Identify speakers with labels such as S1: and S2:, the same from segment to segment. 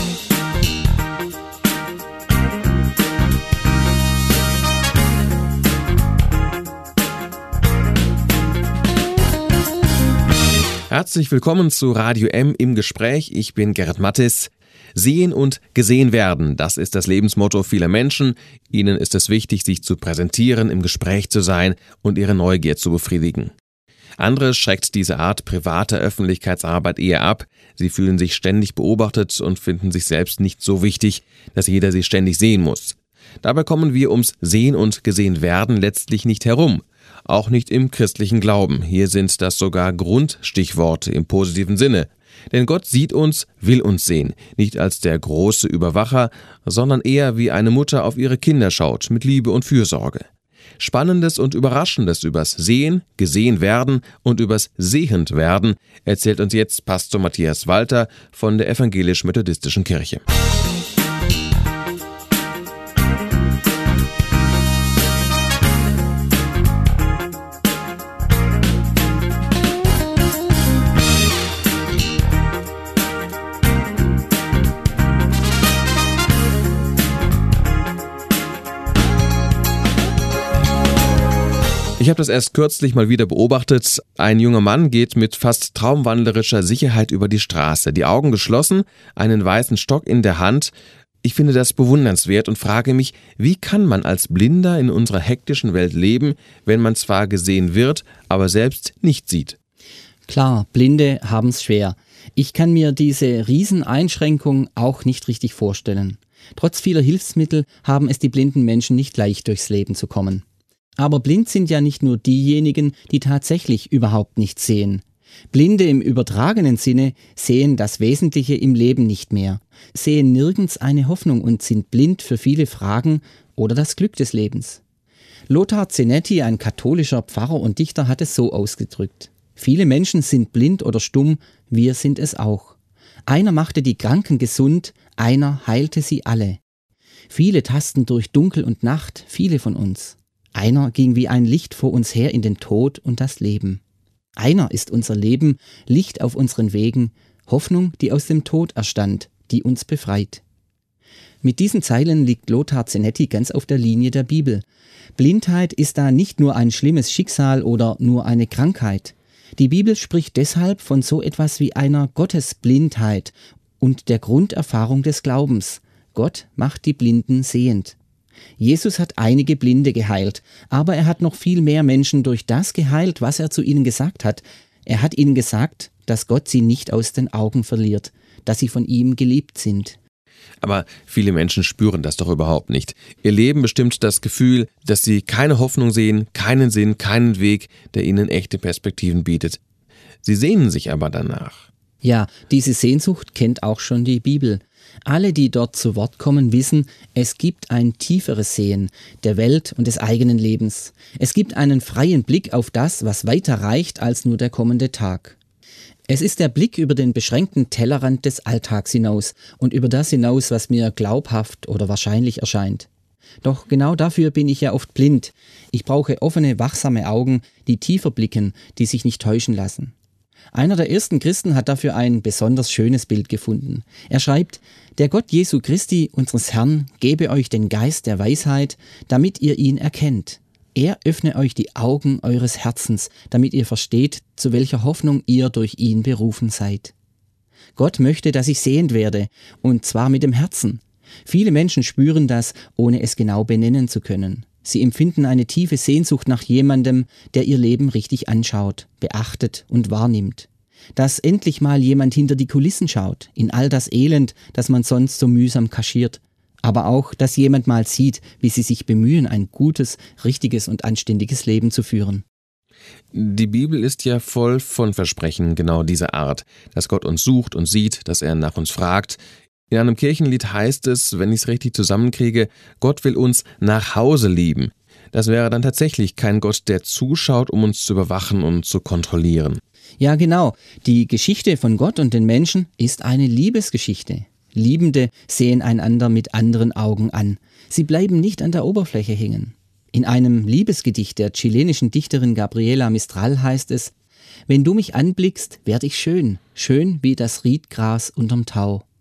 S1: Herzlich willkommen zu Radio M im Gespräch. Ich bin Gerrit Mattis. Sehen und gesehen werden, das ist das Lebensmotto vieler Menschen. Ihnen ist es wichtig, sich zu präsentieren, im Gespräch zu sein und ihre Neugier zu befriedigen. Andere schreckt diese Art privater Öffentlichkeitsarbeit eher ab. Sie fühlen sich ständig beobachtet und finden sich selbst nicht so wichtig, dass jeder sie ständig sehen muss. Dabei kommen wir ums Sehen und gesehen werden letztlich nicht herum. Auch nicht im christlichen Glauben. Hier sind das sogar Grundstichworte im positiven Sinne. Denn Gott sieht uns, will uns sehen. Nicht als der große Überwacher, sondern eher wie eine Mutter auf ihre Kinder schaut, mit Liebe und Fürsorge. Spannendes und Überraschendes übers Sehen, gesehen werden und übers Sehend werden erzählt uns jetzt Pastor Matthias Walter von der Evangelisch-Methodistischen Kirche. Ich habe das erst kürzlich mal wieder beobachtet. Ein junger Mann geht mit fast traumwandlerischer Sicherheit über die Straße, die Augen geschlossen, einen weißen Stock in der Hand. Ich finde das bewundernswert und frage mich, wie kann man als Blinder in unserer hektischen Welt leben, wenn man zwar gesehen wird, aber selbst nicht sieht?
S2: Klar, Blinde haben's schwer. Ich kann mir diese Rieseneinschränkung auch nicht richtig vorstellen. Trotz vieler Hilfsmittel haben es die blinden Menschen nicht leicht durchs Leben zu kommen. Aber blind sind ja nicht nur diejenigen, die tatsächlich überhaupt nichts sehen. Blinde im übertragenen Sinne sehen das Wesentliche im Leben nicht mehr, sehen nirgends eine Hoffnung und sind blind für viele Fragen oder das Glück des Lebens. Lothar Zenetti, ein katholischer Pfarrer und Dichter, hat es so ausgedrückt: Viele Menschen sind blind oder stumm, wir sind es auch. Einer machte die Kranken gesund, einer heilte sie alle. Viele tasten durch Dunkel und Nacht, viele von uns. Einer ging wie ein Licht vor uns her in den Tod und das Leben. Einer ist unser Leben, Licht auf unseren Wegen, Hoffnung, die aus dem Tod erstand, die uns befreit. Mit diesen Zeilen liegt Lothar Zenetti ganz auf der Linie der Bibel. Blindheit ist da nicht nur ein schlimmes Schicksal oder nur eine Krankheit. Die Bibel spricht deshalb von so etwas wie einer Gottesblindheit und der Grunderfahrung des Glaubens. Gott macht die Blinden sehend. Jesus hat einige Blinde geheilt, aber er hat noch viel mehr Menschen durch das geheilt, was er zu ihnen gesagt hat. Er hat ihnen gesagt, dass Gott sie nicht aus den Augen verliert, dass sie von ihm geliebt sind.
S1: Aber viele Menschen spüren das doch überhaupt nicht. Ihr Leben bestimmt das Gefühl, dass sie keine Hoffnung sehen, keinen Sinn, keinen Weg, der ihnen echte Perspektiven bietet. Sie sehnen sich aber danach.
S2: Ja, diese Sehnsucht kennt auch schon die Bibel. Alle, die dort zu Wort kommen, wissen, es gibt ein tieferes Sehen der Welt und des eigenen Lebens. Es gibt einen freien Blick auf das, was weiter reicht als nur der kommende Tag. Es ist der Blick über den beschränkten Tellerrand des Alltags hinaus und über das hinaus, was mir glaubhaft oder wahrscheinlich erscheint. Doch genau dafür bin ich ja oft blind. Ich brauche offene, wachsame Augen, die tiefer blicken, die sich nicht täuschen lassen. Einer der ersten Christen hat dafür ein besonders schönes Bild gefunden. Er schreibt: Der Gott Jesu Christi, unseres Herrn, gebe euch den Geist der Weisheit, damit ihr ihn erkennt. Er öffne euch die Augen eures Herzens, damit ihr versteht, zu welcher Hoffnung ihr durch ihn berufen seid. Gott möchte, dass ich sehend werde, und zwar mit dem Herzen. Viele Menschen spüren das, ohne es genau benennen zu können. Sie empfinden eine tiefe Sehnsucht nach jemandem, der ihr Leben richtig anschaut, beachtet und wahrnimmt. Dass endlich mal jemand hinter die Kulissen schaut, in all das Elend, das man sonst so mühsam kaschiert. Aber auch, dass jemand mal sieht, wie sie sich bemühen, ein gutes, richtiges und anständiges Leben zu führen.
S1: Die Bibel ist ja voll von Versprechen genau dieser Art, dass Gott uns sucht und sieht, dass er nach uns fragt. In einem Kirchenlied heißt es, wenn ich es richtig zusammenkriege, Gott will uns nach Hause lieben. Das wäre dann tatsächlich kein Gott, der zuschaut, um uns zu überwachen und zu kontrollieren.
S2: Ja, genau. Die Geschichte von Gott und den Menschen ist eine Liebesgeschichte. Liebende sehen einander mit anderen Augen an. Sie bleiben nicht an der Oberfläche hängen. In einem Liebesgedicht der chilenischen Dichterin Gabriela Mistral heißt es: Wenn du mich anblickst, werd ich schön, schön wie das Riedgras unterm Tau.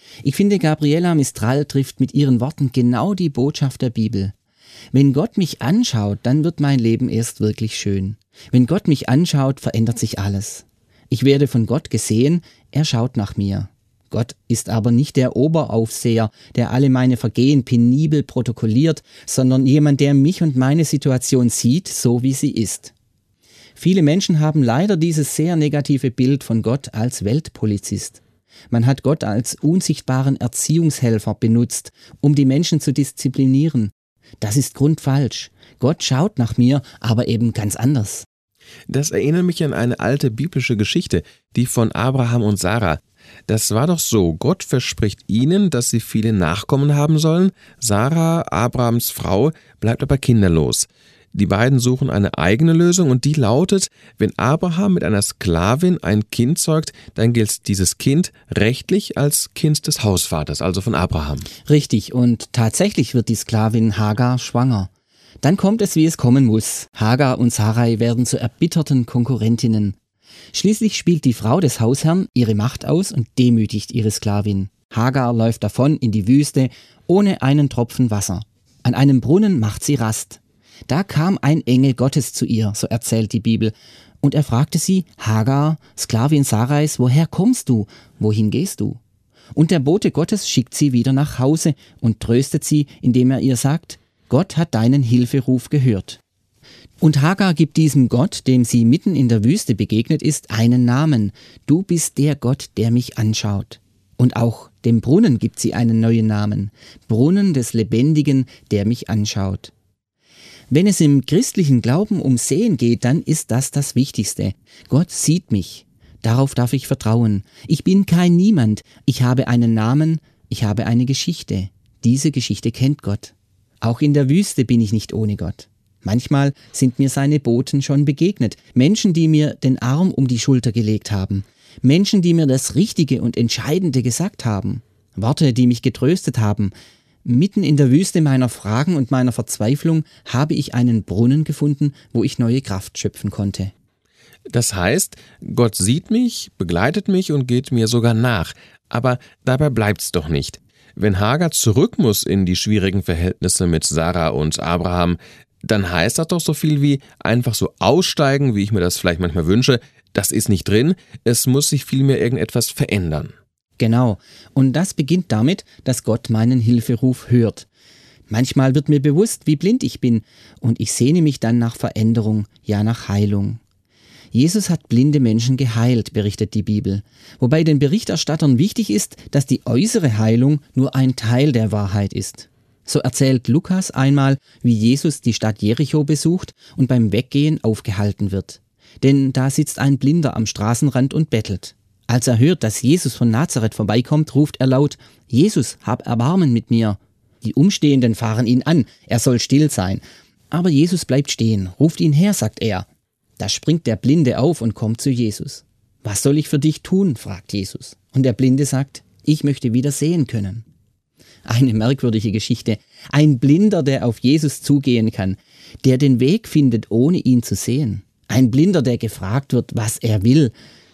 S2: Ich finde, Gabriela Mistral trifft mit ihren Worten genau die Botschaft der Bibel. Wenn Gott mich anschaut, dann wird mein Leben erst wirklich schön. Wenn Gott mich anschaut, verändert sich alles. Ich werde von Gott gesehen, er schaut nach mir. Gott ist aber nicht der Oberaufseher, der alle meine Vergehen penibel protokolliert, sondern jemand, der mich und meine Situation sieht, so wie sie ist. Viele Menschen haben leider dieses sehr negative Bild von Gott als Weltpolizist. Man hat Gott als unsichtbaren Erziehungshelfer benutzt, um die Menschen zu disziplinieren. Das ist grundfalsch. Gott schaut nach mir, aber eben ganz anders.
S1: Das erinnert mich an eine alte biblische Geschichte, die von Abraham und Sarah. Das war doch so, Gott verspricht ihnen, dass sie viele Nachkommen haben sollen. Sarah, Abrahams Frau, bleibt aber kinderlos. Die beiden suchen eine eigene Lösung und die lautet, wenn Abraham mit einer Sklavin ein Kind zeugt, dann gilt dieses Kind rechtlich als Kind des Hausvaters, also von Abraham.
S2: Richtig, und tatsächlich wird die Sklavin Hagar schwanger. Dann kommt es, wie es kommen muss. Hagar und Sarai werden zu erbitterten Konkurrentinnen. Schließlich spielt die Frau des Hausherrn ihre Macht aus und demütigt ihre Sklavin. Hagar läuft davon in die Wüste ohne einen Tropfen Wasser. An einem Brunnen macht sie Rast. Da kam ein Engel Gottes zu ihr, so erzählt die Bibel, und er fragte sie: Hagar, Sklavin Sarais, woher kommst du? Wohin gehst du? Und der Bote Gottes schickt sie wieder nach Hause und tröstet sie, indem er ihr sagt: Gott hat deinen Hilferuf gehört. Und Hagar gibt diesem Gott, dem sie mitten in der Wüste begegnet ist, einen Namen. Du bist der Gott, der mich anschaut. Und auch dem Brunnen gibt sie einen neuen Namen. Brunnen des Lebendigen, der mich anschaut. Wenn es im christlichen Glauben um Sehen geht, dann ist das Wichtigste. Gott sieht mich. Darauf darf ich vertrauen. Ich bin kein Niemand. Ich habe einen Namen. Ich habe eine Geschichte. Diese Geschichte kennt Gott. Auch in der Wüste bin ich nicht ohne Gott. Manchmal sind mir seine Boten schon begegnet. Menschen, die mir den Arm um die Schulter gelegt haben. Menschen, die mir das Richtige und Entscheidende gesagt haben. Worte, die mich getröstet haben. Mitten in der Wüste meiner Fragen und meiner Verzweiflung habe ich einen Brunnen gefunden, wo ich neue Kraft schöpfen konnte.
S1: Das heißt, Gott sieht mich, begleitet mich und geht mir sogar nach. Aber dabei bleibt's doch nicht. Wenn Hagar zurück muss in die schwierigen Verhältnisse mit Sarah und Abraham, dann heißt das doch so viel wie einfach so aussteigen, wie ich mir das vielleicht manchmal wünsche. Das ist nicht drin, es muss sich vielmehr irgendetwas verändern.
S2: Genau, und das beginnt damit, dass Gott meinen Hilferuf hört. Manchmal wird mir bewusst, wie blind ich bin, und ich sehne mich dann nach Veränderung, ja nach Heilung. Jesus hat blinde Menschen geheilt, berichtet die Bibel. Wobei den Berichterstattern wichtig ist, dass die äußere Heilung nur ein Teil der Wahrheit ist. So erzählt Lukas einmal, wie Jesus die Stadt Jericho besucht und beim Weggehen aufgehalten wird. Denn da sitzt ein Blinder am Straßenrand und bettelt. Als er hört, dass Jesus von Nazareth vorbeikommt, ruft er laut: Jesus, hab Erbarmen mit mir. Die Umstehenden fahren ihn an, er soll still sein. Aber Jesus bleibt stehen, ruft ihn her, sagt er. Da springt der Blinde auf und kommt zu Jesus. Was soll ich für dich tun? Fragt Jesus. Und der Blinde sagt: Ich möchte wieder sehen können. Eine merkwürdige Geschichte. Ein Blinder, der auf Jesus zugehen kann, der den Weg findet, ohne ihn zu sehen. Ein Blinder, der gefragt wird, was er will.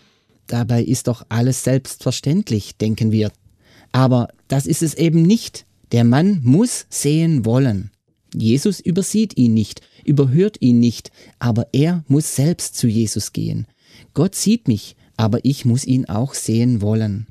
S2: Dabei ist doch alles selbstverständlich, denken wir. Aber das ist es eben nicht. Der Mann muss sehen wollen. Jesus übersieht ihn nicht, überhört ihn nicht, aber er muss selbst zu Jesus gehen. Gott sieht mich, aber ich muss ihn auch sehen wollen.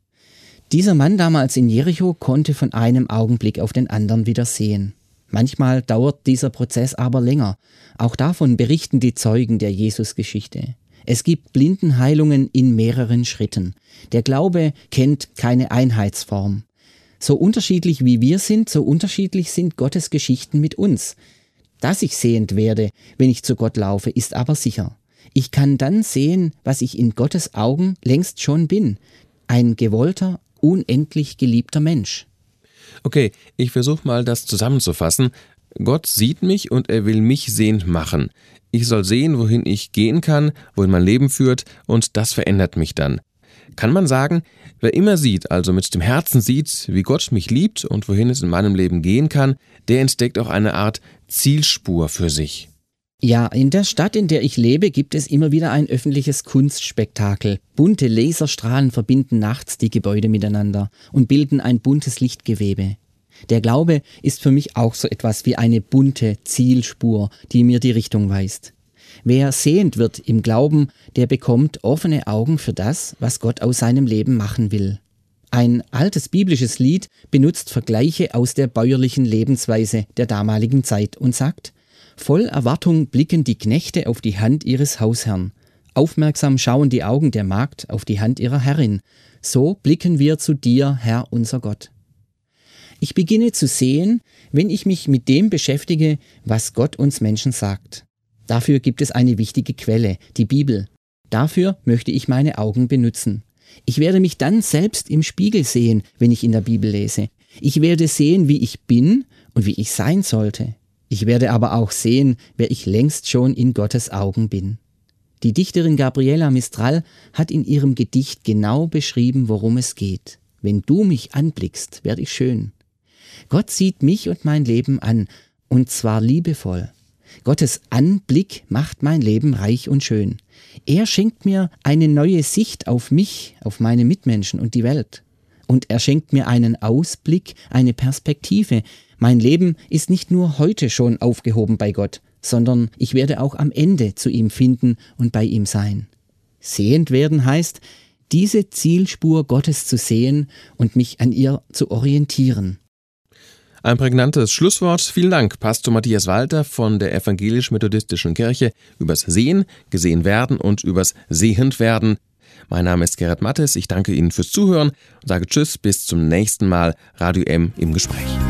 S2: Dieser Mann damals in Jericho konnte von einem Augenblick auf den anderen wieder sehen. Manchmal dauert dieser Prozess aber länger. Auch davon berichten die Zeugen der Jesus-Geschichte. Es gibt Blindenheilungen in mehreren Schritten. Der Glaube kennt keine Einheitsform. So unterschiedlich wie wir sind, so unterschiedlich sind Gottes Geschichten mit uns. Dass ich sehend werde, wenn ich zu Gott laufe, ist aber sicher. Ich kann dann sehen, was ich in Gottes Augen längst schon bin. Ein gewollter, unendlich geliebter Mensch.
S1: Okay, ich versuche mal das zusammenzufassen. Gott sieht mich und er will mich sehend machen. Ich soll sehen, wohin ich gehen kann, wohin mein Leben führt, und das verändert mich dann. Kann man sagen, wer immer sieht, also mit dem Herzen sieht, wie Gott mich liebt und wohin es in meinem Leben gehen kann, der entdeckt auch eine Art Zielspur für sich.
S2: Ja, in der Stadt, in der ich lebe, gibt es immer wieder ein öffentliches Kunstspektakel. Bunte Laserstrahlen verbinden nachts die Gebäude miteinander und bilden ein buntes Lichtgewebe. Der Glaube ist für mich auch so etwas wie eine bunte Zielspur, die mir die Richtung weist. Wer sehend wird im Glauben, der bekommt offene Augen für das, was Gott aus seinem Leben machen will. Ein altes biblisches Lied benutzt Vergleiche aus der bäuerlichen Lebensweise der damaligen Zeit und sagt: Voll Erwartung blicken die Knechte auf die Hand ihres Hausherrn. Aufmerksam schauen die Augen der Magd auf die Hand ihrer Herrin. So blicken wir zu dir, Herr unser Gott. Ich beginne zu sehen, wenn ich mich mit dem beschäftige, was Gott uns Menschen sagt. Dafür gibt es eine wichtige Quelle, die Bibel. Dafür möchte ich meine Augen benutzen. Ich werde mich dann selbst im Spiegel sehen, wenn ich in der Bibel lese. Ich werde sehen, wie ich bin und wie ich sein sollte. Ich werde aber auch sehen, wer ich längst schon in Gottes Augen bin. Die Dichterin Gabriela Mistral hat in ihrem Gedicht genau beschrieben, worum es geht. Wenn du mich anblickst, werde ich schön. Gott sieht mich und mein Leben an, und zwar liebevoll. Gottes Anblick macht mein Leben reich und schön. Er schenkt mir eine neue Sicht auf mich, auf meine Mitmenschen und die Welt. Und er schenkt mir einen Ausblick, eine Perspektive. Mein Leben ist nicht nur heute schon aufgehoben bei Gott, sondern ich werde auch am Ende zu ihm finden und bei ihm sein. Sehend werden heißt, diese Zielspur Gottes zu sehen und mich an ihr zu orientieren.
S1: Ein prägnantes Schlusswort. Vielen Dank, Pastor Matthias Walter von der Evangelisch-Methodistischen Kirche übers Sehen, gesehen werden und übers Sehend werden. Mein Name ist Gerhard Mattes. Ich danke Ihnen fürs Zuhören und sage Tschüss, bis zum nächsten Mal. Radio M im Gespräch.